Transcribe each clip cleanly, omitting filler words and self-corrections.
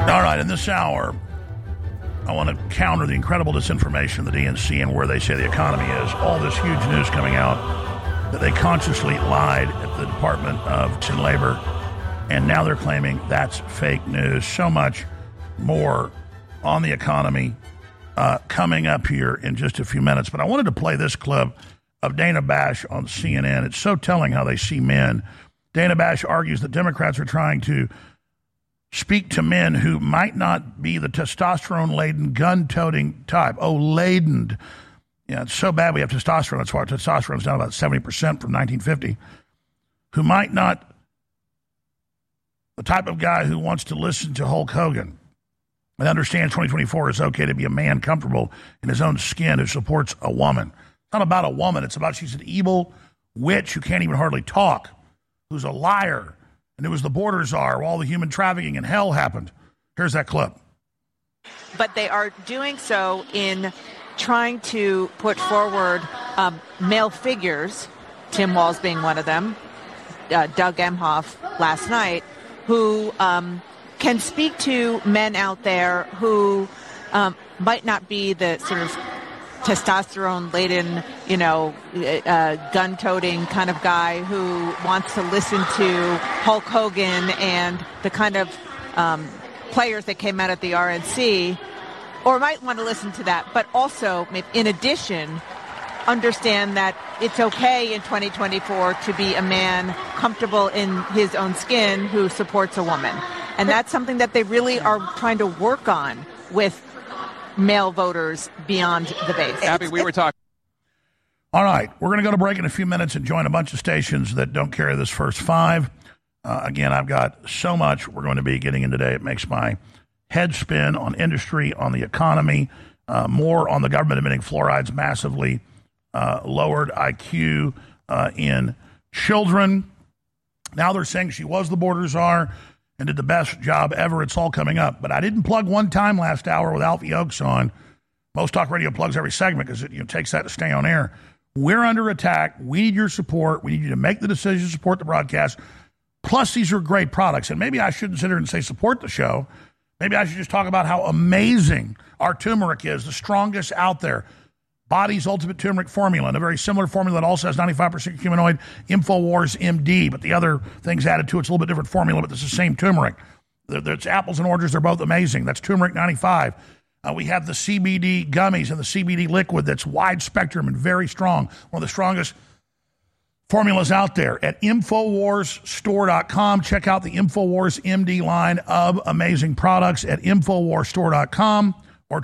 All right, in this hour, I want to counter the incredible disinformation of the DNC and where they say the economy is. All this huge news coming out that they consciously lied at the Department of Labor, and now they're claiming that's fake news. So much more on the economy coming up here in just a few minutes. But I wanted to play this clip of Dana Bash on CNN. It's so telling how they see men. Dana Bash argues that Democrats are trying to speak to men who might not be the testosterone-laden, gun-toting type. Oh, laden. Yeah, it's so bad we have testosterone. That's why testosterone's down about 70% from 1950. Who might not, the type of guy who wants to listen to Hulk Hogan and understands 2024 is okay to be a man comfortable in his own skin who supports a woman. It's not about a woman. It's about she's an evil witch who can't even hardly talk, who's a liar, and it was the border czar where all the human trafficking and hell happened. Here's that clip. But they are doing so in trying to put forward male figures, Tim Walz being one of them, Doug Emhoff last night, who can speak to men out there who might not be the sort of testosterone-laden, gun-toting kind of guy who wants to listen to Hulk Hogan and the kind of players that came out at the RNC, or might want to listen to that, but also, in addition, understand that it's okay in 2024 to be a man comfortable in his own skin who supports a woman. And that's something that they really are trying to work on with male voters beyond the base. Abby, we were talking. All right, we're going to go to break in a few minutes and join a bunch of stations that don't carry this first five. Again, I've got so much we're going to be getting in today. It makes my head spin on industry, on the economy, more on the government admitting fluoride's massively lowered IQ in children. Now they're saying she was the border czar and did the best job ever. It's all coming up. But I didn't plug one time last hour with Alfie Oakes on. Most talk radio plugs every segment because it takes that to stay on air. We're under attack. We need your support. We need you to make the decision to support the broadcast. Plus, these are great products. And maybe I shouldn't sit here and say support the show. Maybe I should just talk about how amazing our turmeric is, the strongest out there. Body's Ultimate Turmeric Formula, and a very similar formula that also has 95% humanoid, InfoWars MD, but the other things added to it's a little bit different formula, but it's the same turmeric. It's apples and oranges. They're both amazing. That's Turmeric 95. We have the CBD gummies and the CBD liquid that's wide spectrum and very strong. One of the strongest formulas out there. At InfoWarsStore.com, check out the InfoWars MD line of amazing products at InfoWarsStore.com or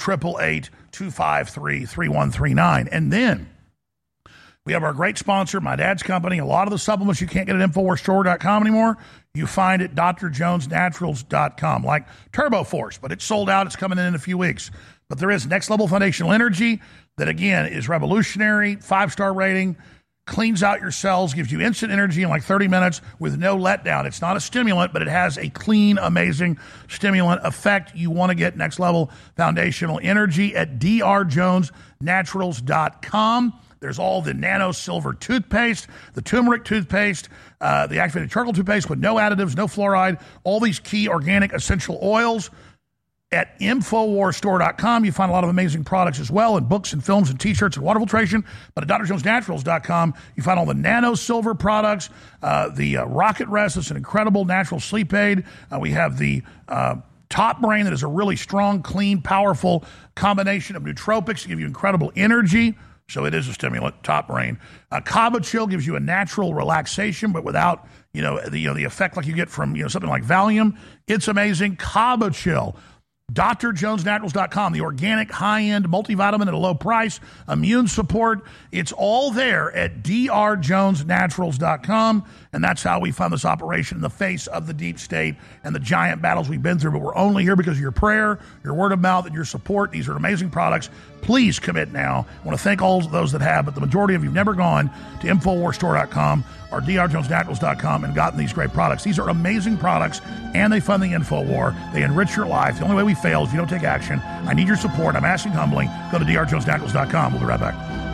888-253-3139. And then we have our great sponsor, my dad's company. A lot of the supplements you can't get at InfoWarsStore.com anymore, you find at DrJonesNaturals.com, like Turbo Force, but it's sold out. It's coming in a few weeks. But there is Next Level Foundational Energy that, again, is revolutionary, 5-star rating, cleans out your cells, gives you instant energy in like 30 minutes with no letdown. It's not a stimulant, but it has a clean, amazing stimulant effect. You want to get Next Level Foundational Energy at drjonesnaturals.com. There's all the nano silver toothpaste, the turmeric toothpaste, the activated charcoal toothpaste with no additives, no fluoride, all these key organic essential oils. At InfoWarsStore.com, you find a lot of amazing products as well, and books and films and T-shirts and water filtration. But at DrJonesNaturals.com, you find all the nano silver products, the Rocket Rest. It's an incredible natural sleep aid. We have the Top Brain that is a really strong, clean, powerful combination of nootropics to give you incredible energy. So it is a stimulant, Top Brain. Cabo Chill gives you a natural relaxation, but without the effect like you get from something like Valium. It's amazing. Cabo Chill. DrJonesNaturals.com, the organic high-end multivitamin at a low price, immune support. It's all there at DrJonesNaturals.com, and that's how we fund this operation in the face of the deep state and the giant battles we've been through. But we're only here because of your prayer, your word of mouth, and your support. These are amazing products. Please commit now. I want to thank all those that have, but the majority of you have never gone to InfoWarsStore.com or DrJonesNaturals.com and gotten these great products. These are amazing products, and they fund the InfoWar. They enrich your life. The only way we fail is if you don't take action. I need your support. I'm asking humbly. Go to DrJonesNaturals.com. We'll be right back.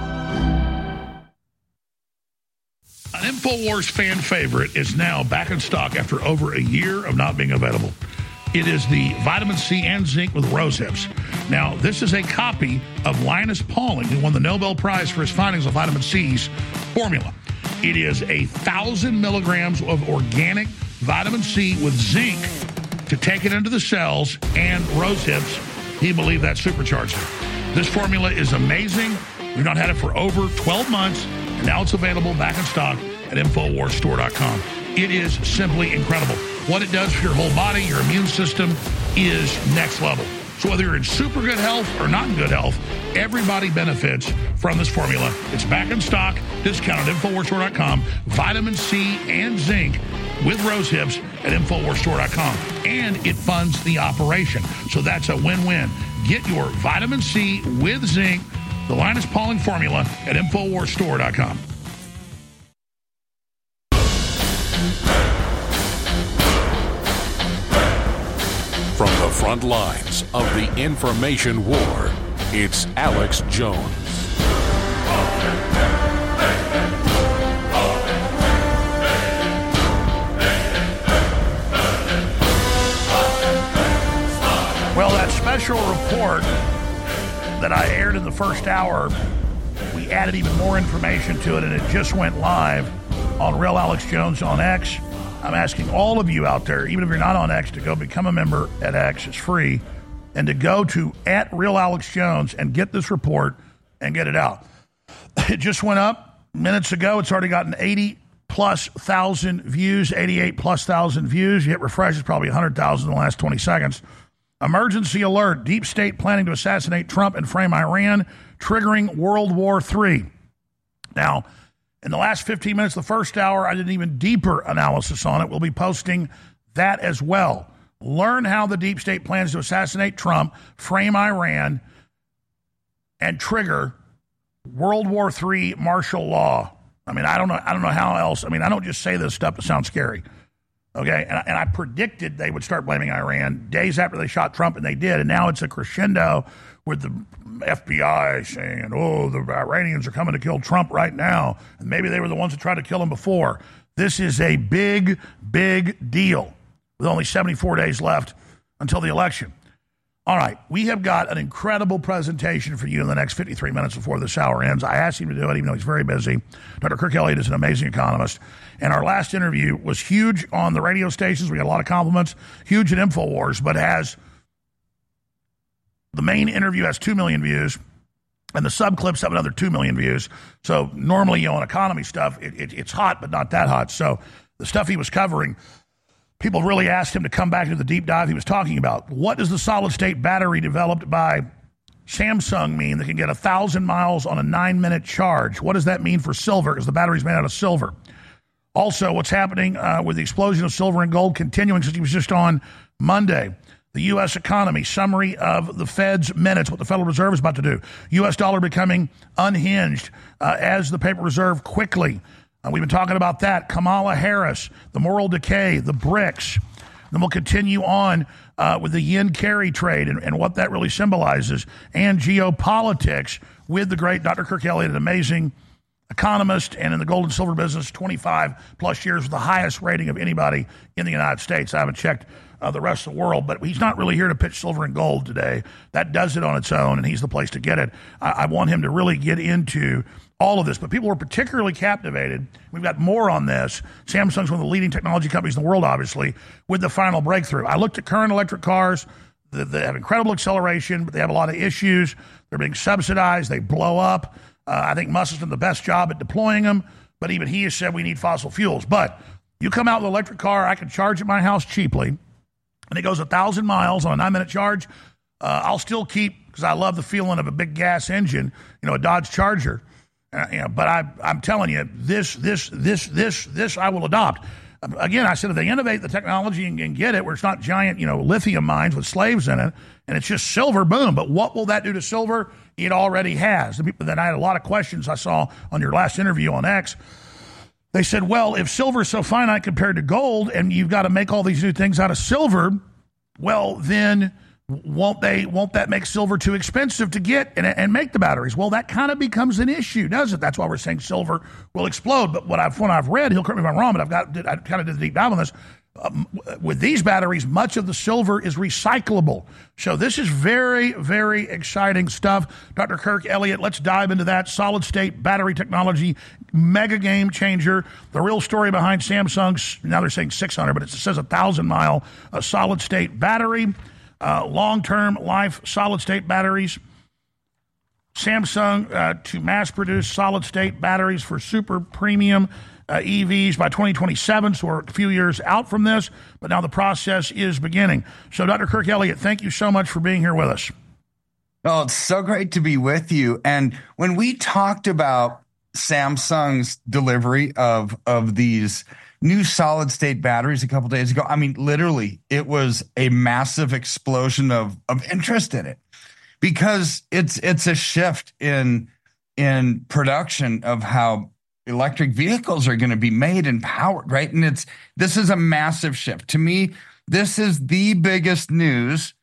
An InfoWars fan favorite is now back in stock after over a year of not being available. It is the vitamin C and zinc with rose hips. Now, this is a copy of Linus Pauling, who won the Nobel Prize for his findings of vitamin C's formula. It is 1,000 milligrams of organic vitamin C with zinc to take it into the cells, and rose hips, he believed that supercharged it. This formula is amazing. We've not had it for over 12 months, and now it's available back in stock at InfoWarsStore.com. It is simply incredible. What it does for your whole body, your immune system, is next level. So whether you're in super good health or not in good health, everybody benefits from this formula. It's back in stock, discounted at InfoWarsStore.com. Vitamin C and zinc with rose hips at InfoWarsStore.com. And it funds the operation. So that's a win-win. Get your vitamin C with zinc, the Linus Pauling formula, at InfoWarsStore.com. From the front lines of the information war, it's Alex Jones. Well, that special report that I aired in the first hour, we added even more information to it, and it just went live on Real Alex Jones on X. I'm asking all of you out there, even if you're not on X, to go become a member at X. It's free. And to go to @RealAlexJones and get this report and get it out. It just went up minutes ago. It's already gotten 80+ thousand views, 88+ thousand views. You hit refresh, it's probably 100,000 in the last 20 seconds. Emergency alert. Deep state planning to assassinate Trump and frame Iran, triggering World War III. Now, in the last 15 minutes, the first hour, I did an even deeper analysis on it. We'll be posting that as well. Learn how the deep state plans to assassinate Trump, frame Iran, and trigger World War III martial law. I mean, I don't know how else. I mean, I don't just say this stuff to sound scary. Okay, and I predicted they would start blaming Iran days after they shot Trump, and they did. And now it's a crescendo with the FBI saying, oh, the Iranians are coming to kill Trump right now. And maybe they were the ones that tried to kill him before. This is a big, big deal with only 74 days left until the election. All right, we have got an incredible presentation for you in the next 53 minutes before this hour ends. I asked him to do it, even though he's very busy. Dr. Kirk Elliott is an amazing economist. And our last interview was huge on the radio stations. We got a lot of compliments. Huge at InfoWars, but the main interview has 2 million views, and the subclips have another 2 million views. So normally, on economy stuff, it's hot, but not that hot. So the stuff he was covering, people really asked him to come back to the deep dive he was talking about. What does the solid-state battery developed by Samsung mean that can get 1,000 miles on a 9-minute charge? What does that mean for silver, because the battery's made out of silver? Also, what's happening with the explosion of silver and gold continuing since he was just on Monday? The U.S. economy, summary of the Fed's minutes, what the Federal Reserve is about to do. U.S. dollar becoming unhinged as the paper reserve quickly. We've been talking about that. Kamala Harris, the moral decay, the BRICS. Then we'll continue on with the yen-carry trade and what that really symbolizes, and geopolitics with the great Dr. Kirk Elliott, an amazing economist and in the gold and silver business, 25+ years with the highest rating of anybody in the United States. I haven't checked the rest of the world, but he's not really here to pitch silver and gold today. That does it on its own, and he's the place to get it. I want him to really get into all of this, but people were particularly captivated. We've got more on this. Samsung's one of the leading technology companies in the world, obviously, with the final breakthrough. I looked at current electric cars. They have incredible acceleration, but they have a lot of issues. They're being subsidized. They blow up. I think Musk has done the best job at deploying them, but even he has said we need fossil fuels. But you come out with an electric car, I can charge at my house cheaply, and it goes 1,000 miles on a 9-minute charge. I'll still keep, because I love the feeling of a big gas engine, a Dodge Charger. But I'm telling you, this I will adopt. Again, I said if they innovate the technology and get it where it's not giant, lithium mines with slaves in it, and it's just silver, boom. But what will that do to silver? It already has. The people that I had a lot of questions I saw on your last interview on X. They said, well, if silver is so finite compared to gold, and you've got to make all these new things out of silver, well, then won't that make silver too expensive to get and make the batteries? Well, that kind of becomes an issue, doesn't it? That's why we're saying silver will explode. But when I've read, he'll correct me if I'm wrong, but I kind of did the deep dive on this. with these batteries, much of the silver is recyclable. So this is very, very exciting stuff. Dr. Kirk Elliott, let's dive into that. Solid state battery technology, mega game changer. The real story behind Samsung's, now they're saying 600, but it says 1,000-mile solid state battery. Long-term life solid state batteries. Samsung to mass produce solid state batteries for super premium EVs by 2027, so we're a few years out from this, but now the process is beginning. So, Dr. Kirk Elliott, thank you so much for being here with us. Oh, it's so great to be with you. And when we talked about Samsung's delivery of these new solid-state batteries a couple days ago, I mean, literally, it was a massive explosion of interest in it because it's a shift in production of how electric vehicles are going to be made and powered, right? And this is a massive shift. To me, this is the biggest news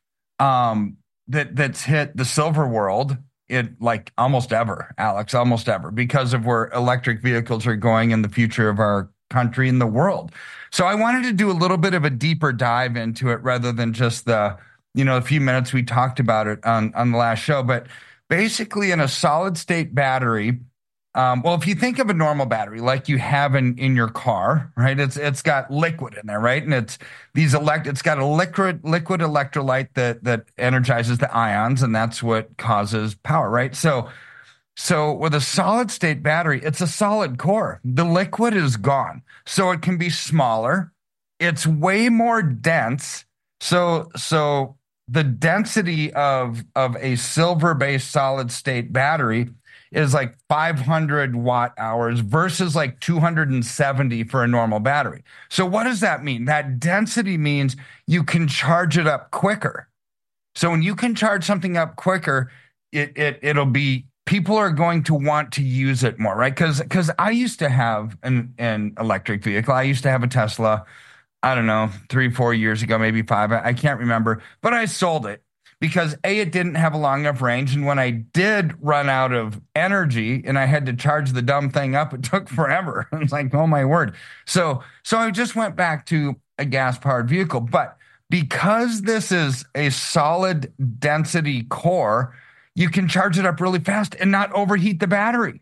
that's hit the silver world like almost ever, Alex, almost ever, because of where electric vehicles are going in the future of our country and the world. So I wanted to do a little bit of a deeper dive into it rather than just the few minutes we talked about it on the last show. But basically, in a solid state battery, well, if you think of a normal battery like you have in your car, right? It's got liquid in there, right? And it's got a liquid electrolyte that energizes the ions, and that's what causes power, right? So with a solid state battery, it's a solid core. The liquid is gone, so it can be smaller. It's way more dense. So the density of a silver-based solid state battery is like 500 watt hours versus like 270 for a normal battery. So what does that mean? That density means you can charge it up quicker. So when you can charge something up quicker, it'll be, people are going to want to use it more, right? Because I used to have an electric vehicle. I used to have a Tesla, I don't know, 3-4 years ago, maybe 5. I can't remember, but I sold it. Because it didn't have a long enough range. And when I did run out of energy and I had to charge the dumb thing up, it took forever. I was like, oh my word. So I just went back to a gas-powered vehicle. But because this is a solid density core, you can charge it up really fast and not overheat the battery.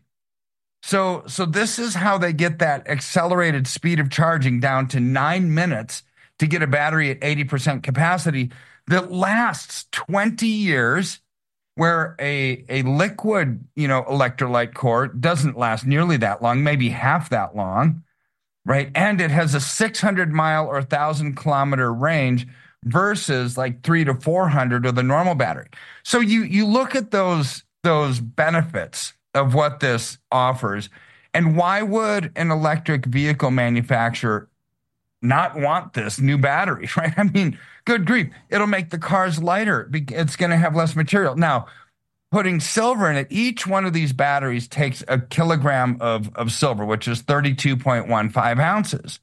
So this is how they get that accelerated speed of charging down to 9 minutes to get a battery at 80% capacity that lasts 20 years, where a liquid, electrolyte core doesn't last nearly that long, maybe half that long, right? And it has a 600-mile or 1,000-kilometer range versus like 300 to 400 of the normal battery. So you look at those benefits of what this offers, and why would an electric vehicle manufacturer not want this new battery, right? I mean, good grief, it'll make the cars lighter. It's going to have less material. Now, putting silver in it, each one of these batteries takes a kilogram of silver, which is 32.15 ounces.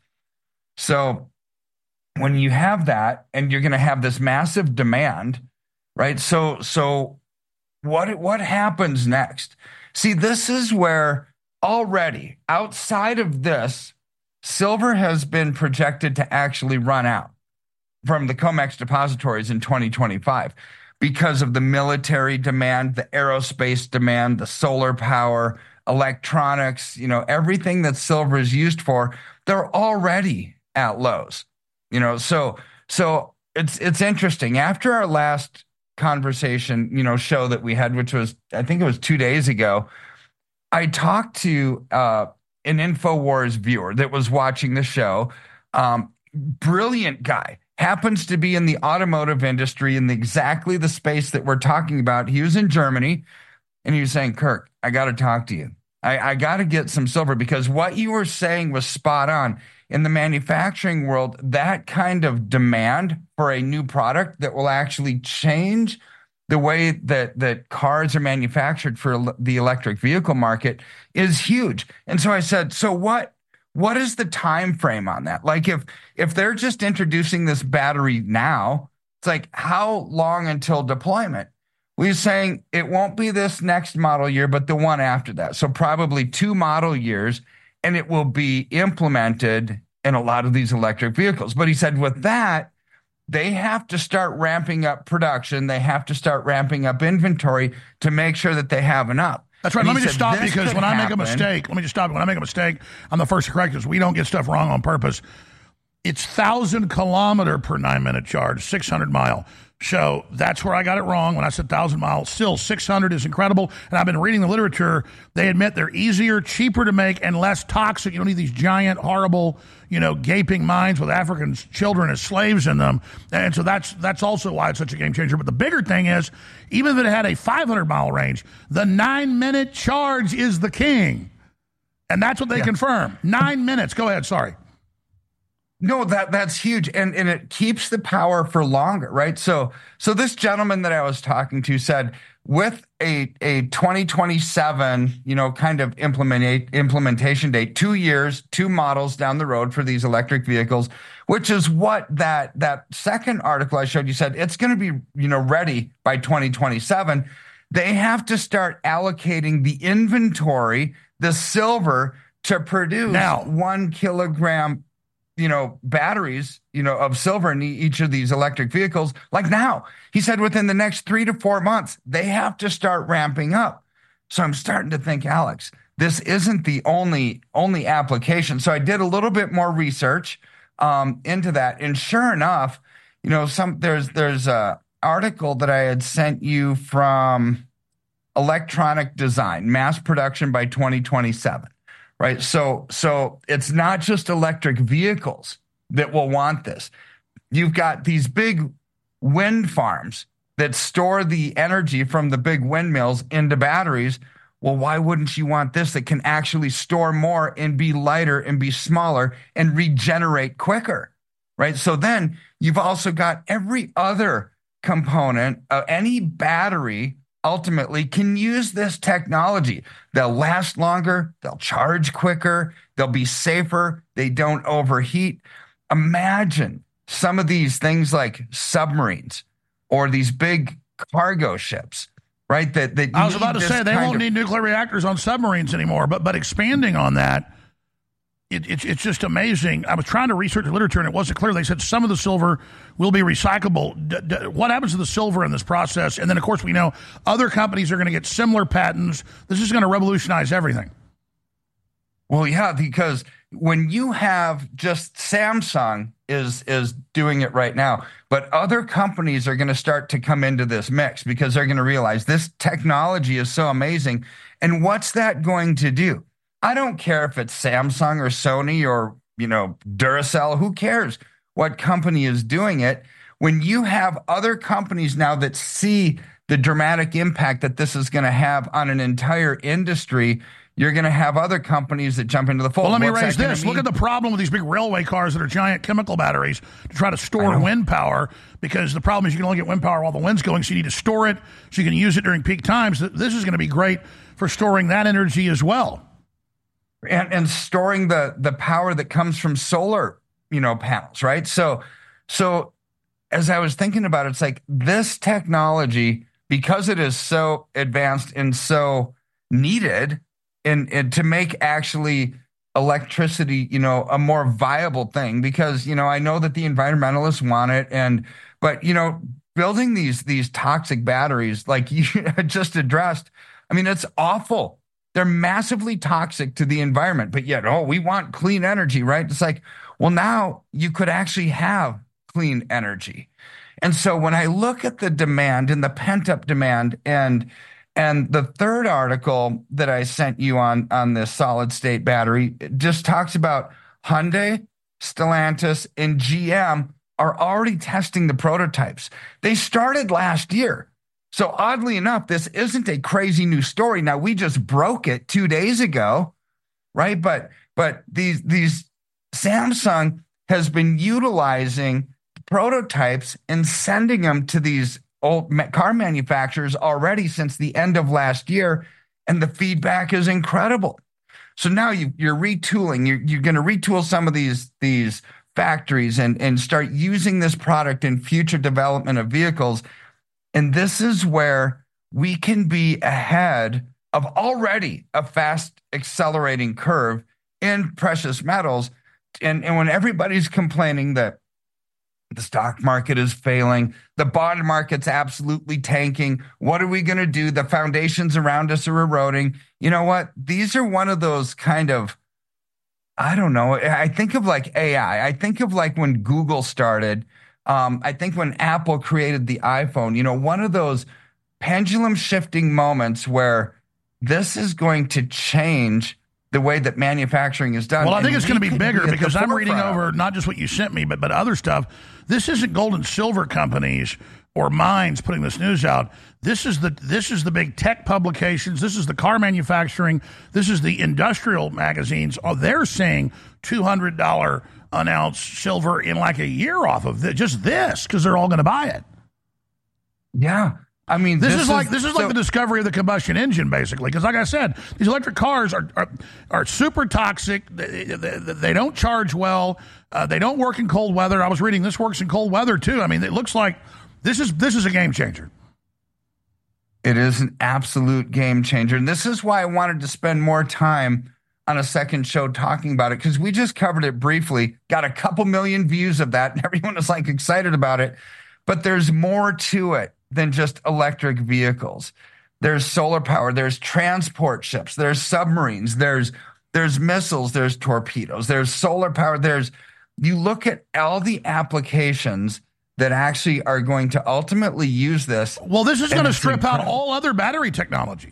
So when you have that, and you're going to have this massive demand, right? So what happens next? See, this is where already outside of this, silver has been projected to actually run out from the COMEX depositories in 2025 because of the military demand, the aerospace demand, the solar power, electronics, everything that silver is used for, they're already at lows. So it's interesting. After our last conversation, show that we had, which was, I think it was 2 days ago, I talked to an InfoWars viewer that was watching the show. Brilliant guy, happens to be in the automotive industry in exactly the space that we're talking about. He was in Germany, and he was saying, Kirk, I got to talk to you. I got to get some silver, because what you were saying was spot on. In the manufacturing world, that kind of demand for a new product that will actually change the way that cars are manufactured for the electric vehicle market is huge. And so I said, so what is the time frame on that? Like if they're just introducing this battery now, it's like, how long until deployment? We were saying it won't be this next model year, but the one after that. So probably 2 model years, and it will be implemented in a lot of these electric vehicles. But he said with that, they have to start ramping up production. They have to start ramping up inventory to make sure that they have enough. That's right. Let me just stop, because when I make a mistake, let me just stop. When I make a mistake, I'm the first to correct this. We don't get stuff wrong on purpose. It's 1,000 kilometer per 9-minute charge, 600 mile. So that's where I got it wrong when I said 1,000 miles. Still, 600 is incredible. And I've been reading the literature. They admit they're easier, cheaper to make, and less toxic. You don't need these giant, horrible, gaping mines with African children as slaves in them. And so that's also why it's such a game changer. But the bigger thing is, even if it had a 500-mile range, the 9-minute charge is the king. And that's what they confirm. 9 minutes. Go ahead. Sorry. No, that's huge. And it keeps the power for longer, right? So this gentleman that I was talking to said with a 2027, kind of implementation date, 2 years, 2 models down the road for these electric vehicles, which is what that second article I showed you said, it's going to be, ready by 2027. They have to start allocating the inventory, the silver, to produce 1 kilogram batteries, of silver in each of these electric vehicles. Like now, he said within the next 3 to 4 months, they have to start ramping up. So I'm starting to think, Alex, this isn't the only application. So I did a little bit more research into that. And sure enough, there's a article that I had sent you from Electronic Design, mass production by 2027. Right. So it's not just electric vehicles that will want this. You've got these big wind farms that store the energy from the big windmills into batteries. Well, why wouldn't you want this that can actually store more and be lighter and be smaller and regenerate quicker? Right. So then you've also got every other component of any battery ultimately can use this technology. They'll last longer, they'll charge quicker, they'll be safer, they don't overheat. Imagine some of these things like submarines or these big cargo ships, right? That I was about to say they won't need nuclear reactors on submarines anymore, but expanding on that, it's just amazing. I was trying to research the literature and it wasn't clear. They said some of the silver will be recyclable. What happens to the silver in this process? And then, of course, we know other companies are going to get similar patents. This is going to revolutionize everything. Well, yeah, because when you have just Samsung is doing it right now, but other companies are going to start to come into this mix because they're going to realize this technology is so amazing. And what's that going to do? I don't care if it's Samsung or Sony or, Duracell. Who cares what company is doing it? When you have other companies now that see the dramatic impact that this is going to have on an entire industry, you're going to have other companies that jump into the fold. Well, let me raise this. Look at the problem with these big railway cars that are giant chemical batteries to try to store wind power, because the problem is you can only get wind power while the wind's going, so you need to store it so you can use it during peak times. This is going to be great for storing that energy as well. And storing the power that comes from solar, panels, right? So as I was thinking about it, it's like this technology, because it is so advanced and so needed and to make actually electricity, a more viable thing, because, I know that the environmentalists want it. But building these toxic batteries, like you just addressed, I mean, it's awful. They're massively toxic to the environment, but yet, we want clean energy, right? It's like, well, now you could actually have clean energy. And so when I look at the demand and the pent-up demand and the third article that I sent you on this solid-state battery, it just talks about Hyundai, Stellantis, and GM are already testing the prototypes. They started last year. So oddly enough, this isn't a crazy new story. Now, we just broke it 2 days ago, right? But these Samsung has been utilizing prototypes and sending them to these old car manufacturers already since the end of last year, and the feedback is incredible. So now you're retooling. You're going to retool some of these factories and start using this product in future development of vehicles. And this is where we can be ahead of already a fast accelerating curve in precious metals and when everybody's complaining that the stock market is failing, the bond market's absolutely tanking, what are we going to do? The foundations around us are eroding. You know what? These are one of those kind of, I don't know. I think of like AI. I think of like when Google started. I think when Apple created the iPhone, one of those pendulum shifting moments where this is going to change the way that manufacturing is done. Well, I think it's going to be bigger because I'm reading over not just what you sent me, but other stuff. This isn't gold and silver companies or mines putting this news out. This is the big tech publications. This is the car manufacturing. This is the industrial magazines. Oh, they're saying $200 an ounce silver in like a year off of just this because they're all going to buy it. Yeah. I mean, this is like the discovery of the combustion engine, basically. Because, like I said, these electric cars are super toxic. They don't charge well. They don't work in cold weather. I was reading this works in cold weather too. I mean, it looks like this is a game changer. It is an absolute game changer, and this is why I wanted to spend more time on a second show talking about it, because we just covered it briefly. Got a couple million views of that, and everyone is like excited about it. But there's more to it than just electric vehicles. There's solar power, there's transport ships, there's submarines, there's missiles, there's torpedoes, there's solar power, you look at all the applications that actually are going to ultimately use this. Well, this is going to strip out all other battery technology.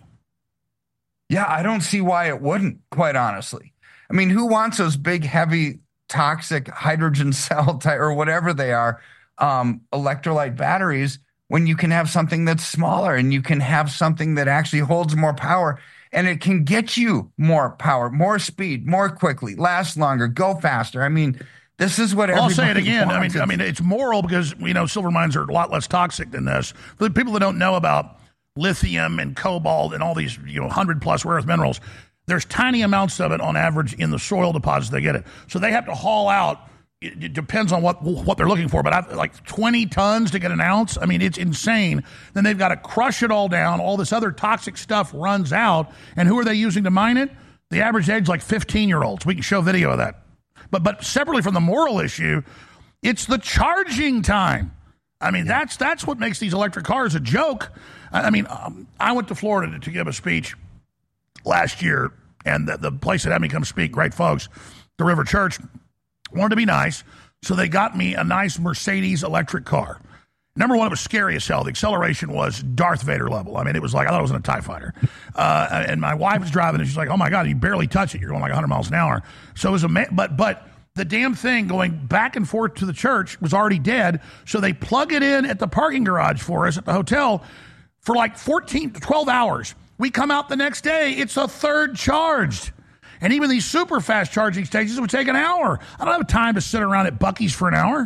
Yeah, I don't see why it wouldn't, quite honestly. I mean, who wants those big, heavy, toxic hydrogen cell or whatever they are, electrolyte batteries, when you can have something that's smaller and you can have something that actually holds more power and it can get you more power, more speed, more quickly, last longer, go faster. I mean, this is what everybody I'll say it again. wants. I mean, it's moral because silver mines are a lot less toxic than this. For the people that don't know about lithium and cobalt and all these 100+ rare earth minerals, there's tiny amounts of it on average in the soil deposits they get it. So they have to haul out. It depends on what they're looking for, but like 20 tons to get an ounce. I mean, it's insane. Then they've got to crush it all down. All this other toxic stuff runs out. And who are they using to mine it? The average age, like 15-year-olds. We can show video of that. But separately from the moral issue, it's the charging time. I mean, that's what makes these electric cars a joke. I mean, I went to Florida to give a speech last year, and the place that had me come speak, great folks, the River Church, wanted to be nice, so they got me a nice Mercedes electric car. Number one, it was scary as hell. The acceleration was Darth Vader level. I mean, it was like, I thought it was in a TIE fighter. And my wife was driving, and she's like, oh my God, you barely touch it. You're going like 100 miles an hour. So it was but the damn thing going back and forth to the church was already dead. So they plug it in at the parking garage for us at the hotel for like 14 to 12 hours. We come out the next day, it's a third charged. And even these super fast charging stations would take an hour. I don't have time to sit around at Buc-ee's for an hour.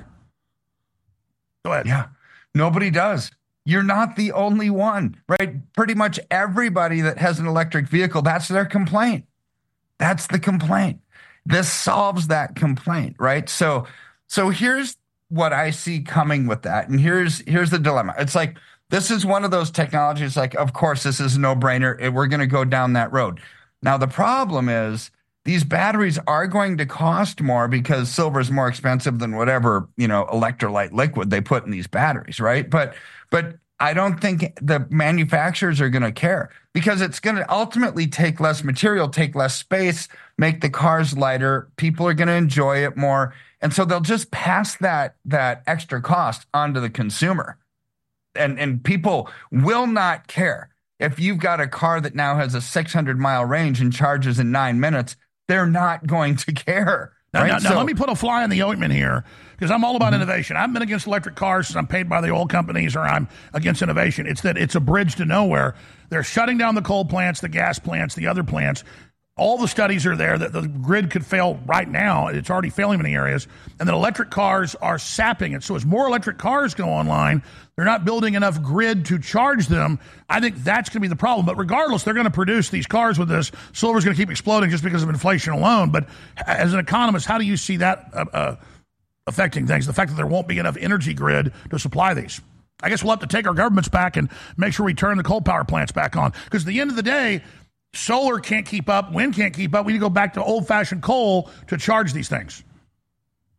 Go ahead. Yeah, nobody does. You're not the only one, right? Pretty much everybody that has an electric vehicle, that's their complaint. That's the complaint. This solves that complaint, right? So here's what I see coming with that. And here's the dilemma. It's like, this is one of those technologies, like, of course, this is a no-brainer. We're going to go down that road. Now, the problem is these batteries are going to cost more because silver is more expensive than whatever, electrolyte liquid they put in these batteries, right? But I don't think the manufacturers are going to care because it's going to ultimately take less material, take less space, make the cars lighter. People are going to enjoy it more. And so they'll just pass that extra cost onto the consumer. And people will not care. If you've got a car that now has a 600-mile range and charges in 9 minutes, they're not going to care. Now, let me put a fly in the ointment here because I'm all about innovation. I've been against electric cars since I'm paid by the oil companies or I'm against innovation. It's that it's a bridge to nowhere. They're shutting down the coal plants, the gas plants, the other plants. All the studies are there that the grid could fail right now. It's already failing in many areas. And that electric cars are sapping it. So as more electric cars go online, they're not building enough grid to charge them. I think that's going to be the problem. But regardless, they're going to produce these cars with this. Silver's going to keep exploding just because of inflation alone. But as an economist, how do you see that affecting things? The fact that there won't be enough energy grid to supply these. I guess we'll have to take our governments back and make sure we turn the coal power plants back on. Because at the end of the day, solar can't keep up, wind can't keep up. We need to go back to old-fashioned coal to charge these things.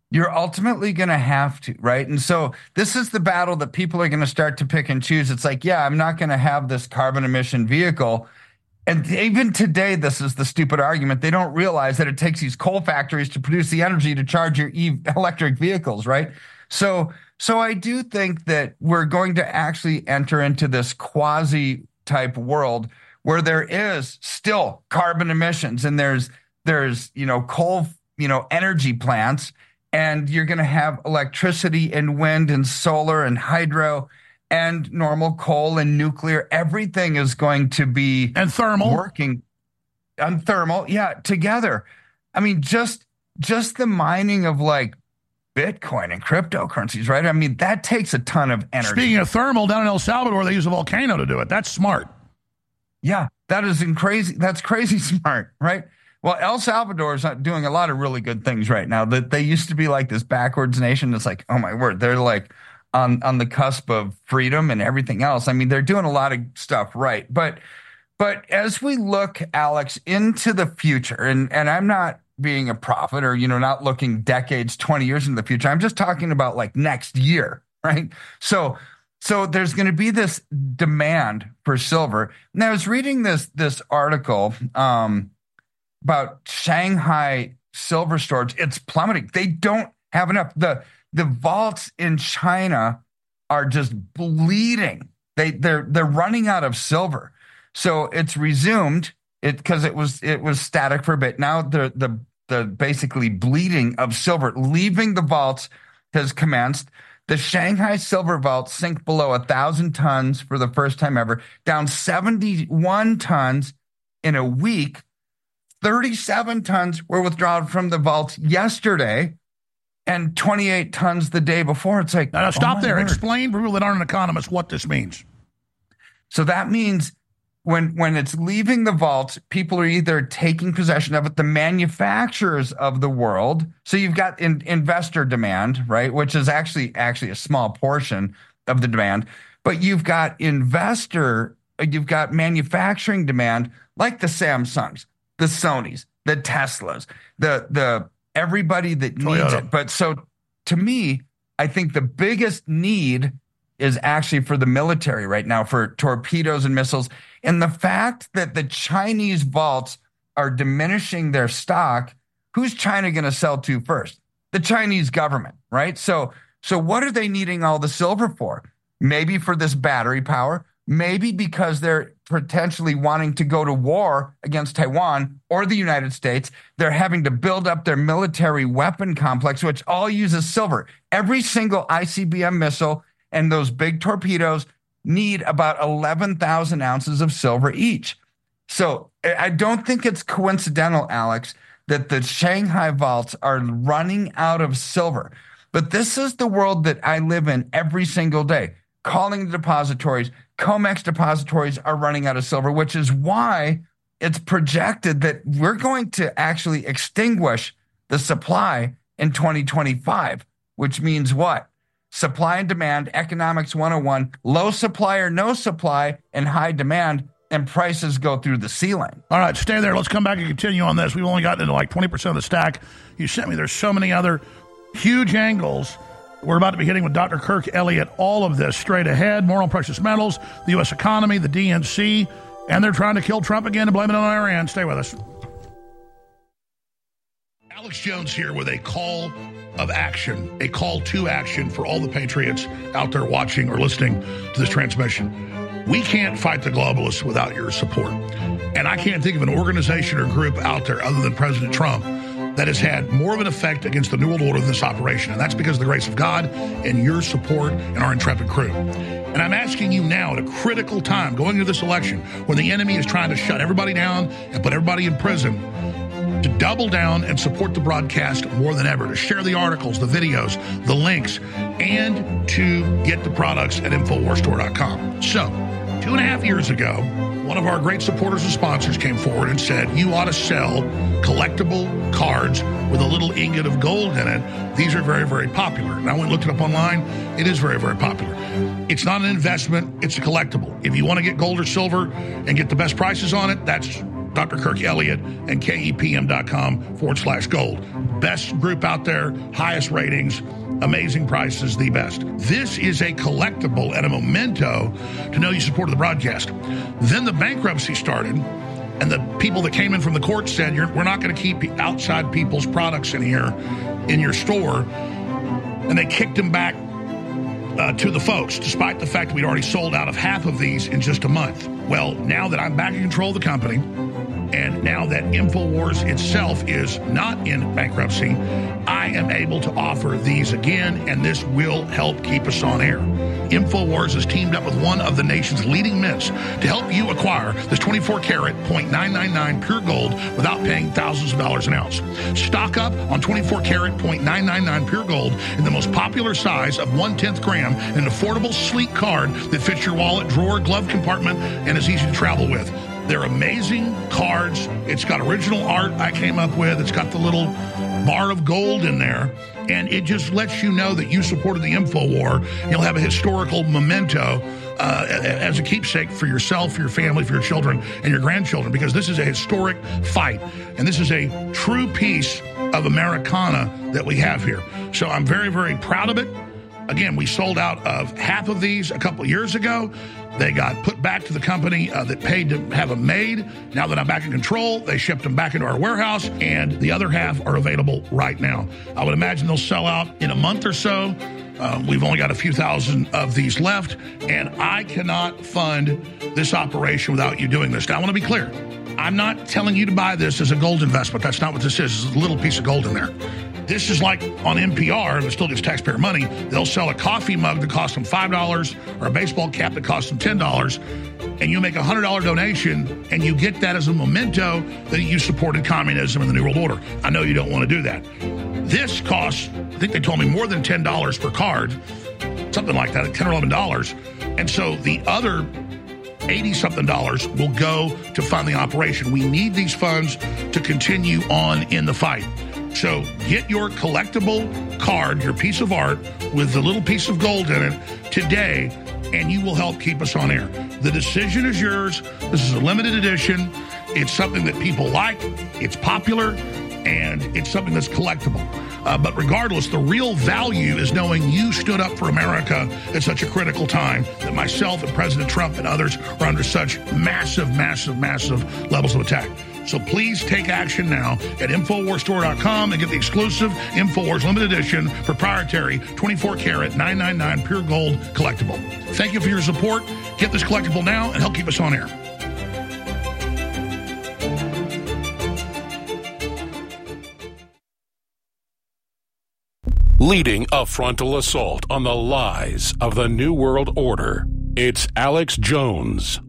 You're ultimately going to have to, right? And so this is the battle that people are going to start to pick and choose. It's like, yeah, I'm not going to have this carbon emission vehicle. And even today, this is the stupid argument. They don't realize that it takes these coal factories to produce the energy to charge your electric vehicles, right? So I do think that we're going to actually enter into this quasi type world where there is still carbon emissions and there's coal, energy plants, and you're going to have electricity and wind and solar and hydro and normal coal and nuclear. Everything is going to be and thermal working and thermal. Yeah. Together. I mean, just the mining of like Bitcoin and cryptocurrencies, right? I mean, that takes a ton of energy. Speaking of thermal, down in El Salvador, they use a volcano to do it. That's smart. Yeah, that's crazy smart, right? Well, El Salvador is not doing a lot of really good things right now. That they used to be like this backwards nation. It's like, oh my word, they're like on the cusp of freedom and everything else. I mean, they're doing a lot of stuff right. But as we look, Alex, into the future, and I'm not being a prophet or, not looking decades, 20 years into the future. I'm just talking about like next year, right? So there's going to be this demand for silver. And I was reading this article about Shanghai silver storage. It's plummeting. They don't have enough. The vaults in China are just bleeding. They're running out of silver. So it's resumed because it was static for a bit. Now the basically bleeding of silver leaving the vaults has commenced. The Shanghai silver vault sink below 1,000 tons for the first time ever, down 71 tons in a week. 37 tons were withdrawn from the vault yesterday and 28 tons the day before. It's like, now stop there. Word. Explain for people that aren't economists what this means. So that means when it's leaving the vault, people are either taking possession of it, the manufacturers of the world. So you've got investor demand, right, which is actually a small portion of the demand. But you've got manufacturing demand like the Samsungs, the Sonys, the Teslas, the everybody that needs it. But so to me, I think the biggest need is actually for the military right now, for torpedoes and missiles. And the fact that the Chinese vaults are diminishing their stock, who's China going to sell to first? The Chinese government, right? So what are they needing all the silver for? Maybe for this battery power, maybe because they're potentially wanting to go to war against Taiwan or the United States. They're having to build up their military weapon complex, which all uses silver. Every single ICBM missile and those big torpedoes need about 11,000 ounces of silver each. So I don't think it's coincidental, Alex, that the Shanghai vaults are running out of silver. But this is the world that I live in every single day. Calling the depositories, COMEX depositories are running out of silver, which is why it's projected that we're going to actually extinguish the supply in 2025, which means what? Supply and demand, economics 101, low supply or no supply and high demand, and prices go through the ceiling. All right, stay there. Let's come back and continue on this. We've only gotten into like 20% of the stack. You sent me, there's so many other huge angles. We're about to be hitting with Dr. Kirk Elliott all of this straight ahead. More on precious metals, the U.S. economy, the DNC, and they're trying to kill Trump again and blame it on Iran. Stay with us. Alex Jones here with a call of action, a call to action for all the patriots out there watching or listening to this transmission. We can't fight the globalists without your support. And I can't think of an organization or group out there other than President Trump that has had more of an effect against the New World Order than this operation. And that's because of the grace of God and your support and our intrepid crew. And I'm asking you now at a critical time going into this election when the enemy is trying to shut everybody down and put everybody in prison, to double down and support the broadcast more than ever, to share the articles, the videos, the links, and to get the products at InfoWarsStore.com. So, 2.5 years ago, one of our great supporters and sponsors came forward and said, you ought to sell collectible cards with a little ingot of gold in it. These are very, very popular. And I went and looked it up online. It is very, very popular. It's not an investment. It's a collectible. If you want to get gold or silver and get the best prices on it, that's Dr. Kirk Elliott, and KEPM.com/gold. Best group out there, highest ratings, amazing prices, the best. This is a collectible and a memento to know you supported the broadcast. Then the bankruptcy started, and the people that came in from the court said, we're not going to keep outside people's products in here in your store. And they kicked them back to the folks, despite the fact that we'd already sold out of half of these in just a month. Well, now that I'm back in control of the company, and now that InfoWars itself is not in bankruptcy, I am able to offer these again, and this will help keep us on air. InfoWars has teamed up with one of the nation's leading mints to help you acquire this 24-karat .999 pure gold without paying thousands of dollars an ounce. Stock up on 24-karat .999 pure gold in the most popular size of 1/10 gram in an affordable, sleek card that fits your wallet, drawer, glove compartment, and is easy to travel with. They're amazing cards. It's got original art I came up with. It's got the little bar of gold in there, and it just lets you know that you supported the InfoWar. You'll have a historical memento as a keepsake for yourself, for your family, for your children, and your grandchildren, because this is a historic fight, and this is a true piece of Americana that we have here. So I'm very, very proud of it. Again, we sold out of half of these a couple of years ago. They got put back to the company that paid to have them made. Now that I'm back in control, they shipped them back into our warehouse, and the other half are available right now. I would imagine they'll sell out in a month or so. We've only got a few thousand of these left, and I cannot fund this operation without you doing this. Now, I want to be clear. I'm not telling you to buy this as a gold investment. That's not what this is. It's a little piece of gold in there. This is like on NPR, that still gets taxpayer money. They'll sell a coffee mug that costs them $5 or a baseball cap that costs them $10, and you make a $100 donation, and you get that as a memento that you supported communism and the New World Order. I know you don't want to do that. This costs, I think they told me, more than $10 per card, something like that, $10 or $11. And so the other $80-something will go to fund the operation. We need these funds to continue on in the fight. So get your collectible card, your piece of art with the little piece of gold in it today, and you will help keep us on air. The decision is yours. This is a limited edition. It's something that people like. It's popular, and it's something that's collectible. But regardless, the real value is knowing you stood up for America at such a critical time that myself and President Trump and others are under such massive, massive, massive levels of attack. So please take action now at InfoWarsStore.com and get the exclusive InfoWars limited edition proprietary 24-karat 999 pure gold collectible. Thank you for your support. Get this collectible now and help keep us on air. Leading a frontal assault on the lies of the New World Order, it's Alex Jones.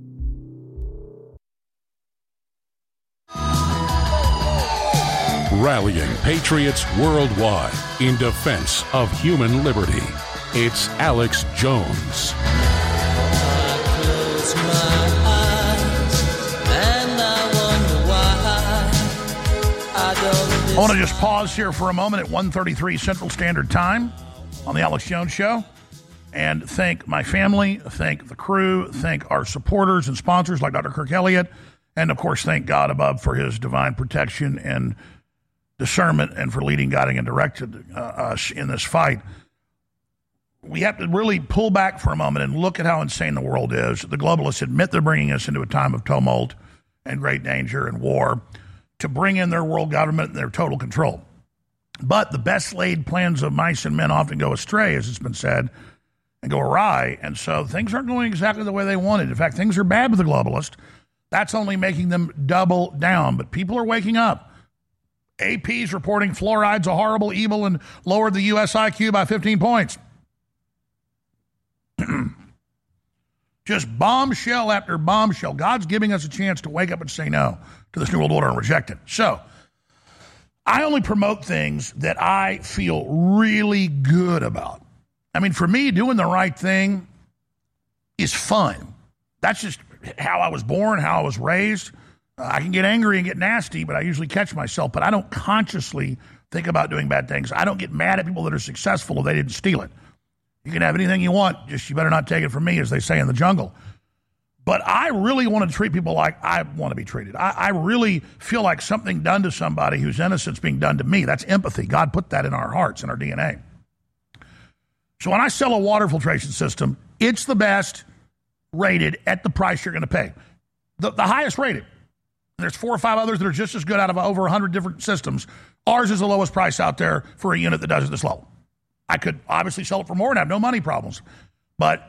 Rallying patriots worldwide in defense of human liberty. It's Alex Jones. I want to just pause here for a moment at 1:33 Central Standard Time on the Alex Jones Show and thank my family, thank the crew, thank our supporters and sponsors like Dr. Kirk Elliott, and, of course, thank God above for his divine protection and discernment and for leading, guiding, and directing us in this fight. We have to really pull back for a moment and look at how insane the world is. The globalists admit they're bringing us into a time of tumult and great danger and war to bring in their world government and their total control. But the best laid plans of mice and men often go astray, as it's been said, and go awry. And so things aren't going exactly the way they wanted. In fact, things are bad with the globalists. That's only making them double down. But people are waking up. AP's reporting fluoride's a horrible evil and lowered the U.S. IQ by 15 points. Just bombshell after bombshell. God's giving us a chance to wake up and say no to this New World Order and reject it. So I only promote things that I feel really good about. I mean, for me, doing the right thing is fun. That's just how I was born, how I was raised. I can get angry and get nasty, but I usually catch myself. But I don't consciously think about doing bad things. I don't get mad at people that are successful if they didn't steal it. You can have anything you want, just you better not take it from me, as they say in the jungle. But I really want to treat people like I want to be treated. I really feel like something done to somebody who's innocent is being done to me. That's empathy. God put that in our hearts, in our DNA. So when I sell a water filtration system, it's the best rated at the price you're going to pay. The highest rated. There's 4 or 5 others that are just as good out of over 100 different systems. Ours is the lowest price out there for a unit that does it this low. I could obviously sell it for more and have no money problems. But